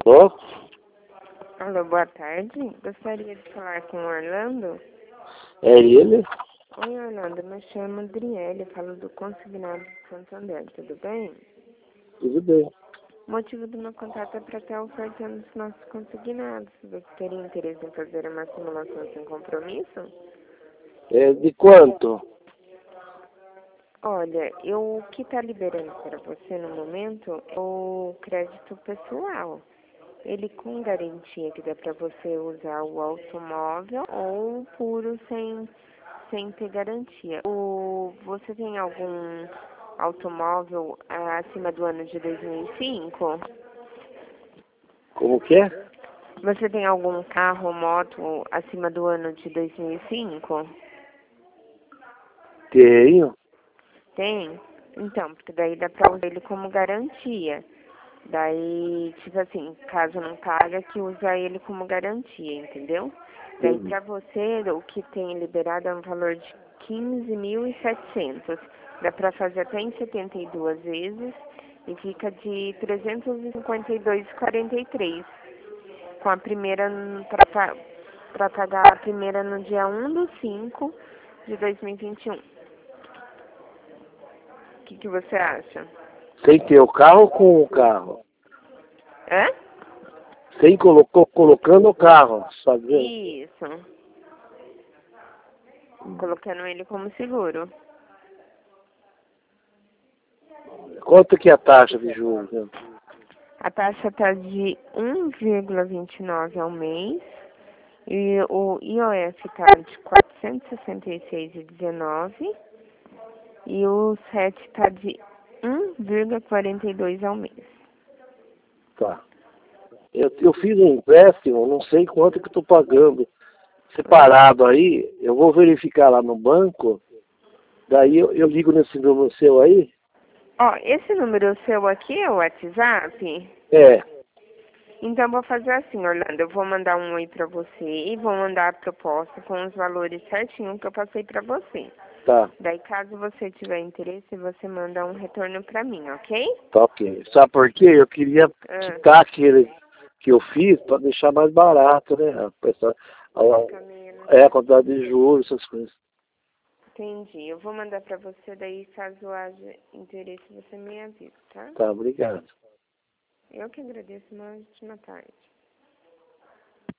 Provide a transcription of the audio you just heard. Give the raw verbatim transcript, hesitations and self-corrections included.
Alô? Alô, boa tarde. Gostaria de falar com o Orlando. É ele? Oi, Orlando. Me chamo Adriele, falo do Consignado de Santander. Tudo bem? Tudo bem. O motivo do meu contato é para estar ofertando os nossos consignados. Você teria interesse em fazer uma simulação sem compromisso? É de quanto? Olha, eu, o que está liberando para você no momento é o crédito pessoal. Ele com garantia que dá para você usar o automóvel ou puro sem, sem ter garantia. O, você tem algum automóvel ah, acima do ano de dois mil e cinco? Como que é? Você tem algum carro ou moto acima do ano de dois mil e cinco? Tenho. Tem? Então, porque daí dá para usar ele como garantia. Daí, tipo assim, caso não paga, que usa ele como garantia, entendeu? Daí Uhum. pra você, o que tem liberado é um valor de quinze mil e setecentos. Dá pra fazer até em setenta e duas vezes e fica de trezentos e cinquenta e dois e quarenta e três. Com a primeira, pra, pra pagar a primeira no dia um do cinco de dois mil e vinte e um. O que, que você acha? Sem ter o carro ou com o carro? Hã? Sem colocou, colocando o carro, sabe? Isso. Colocando ele como seguro. Quanto que é a taxa de juros? Né? A taxa está de um vírgula vinte e nove ao mês e o I O F está de quatrocentos e sessenta e seis vírgula dezenove e o S E T está de um vírgula quarenta e dois ao mês. Tá. Eu, eu fiz um empréstimo, não sei quanto que eu estou pagando. Separado aí, eu vou verificar lá no banco, daí eu, eu ligo nesse número seu aí. Ó, esse número seu aqui é o WhatsApp? É, Então, vou fazer assim, Orlando. Eu vou mandar um oi pra você e vou mandar a proposta com os valores certinho que eu passei pra você. tá. Daí, caso você tiver interesse, você manda um retorno pra mim, ok? Tá ok. Sabe por quê? Eu queria Ah, quitar aquele que eu fiz para deixar mais barato, né? A pessoa, fica a, menos. é a quantidade de juros, essas coisas. Entendi. Eu vou mandar pra você, daí, caso haja interesse, você me avisa, tá? Tá, obrigado. Eu que agradeço. Uma ótima tarde.